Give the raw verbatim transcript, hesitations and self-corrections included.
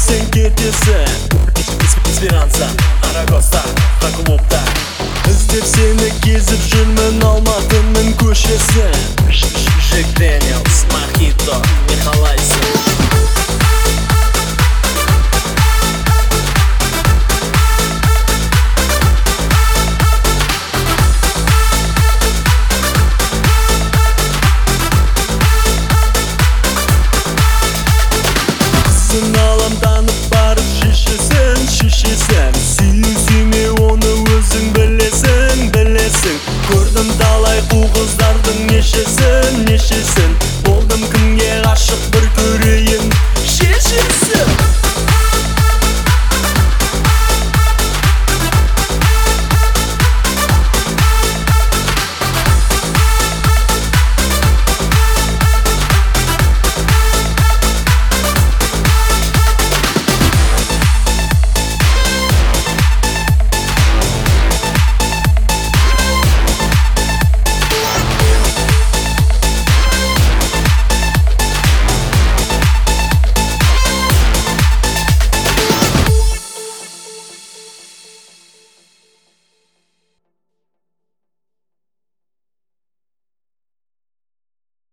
сен кетесің. Эсперанса, Арагоста, клубта іздеп сені кезіп жүрмін Алматының көшесін. Жек Дэниэлс, Мохито, не қалайсың? Аламданып барып шешесің, шешесің. Сүйі сүйме оны өзің білесің, білесің. Көрдім талай қу қыздардың нешесін, нешесін.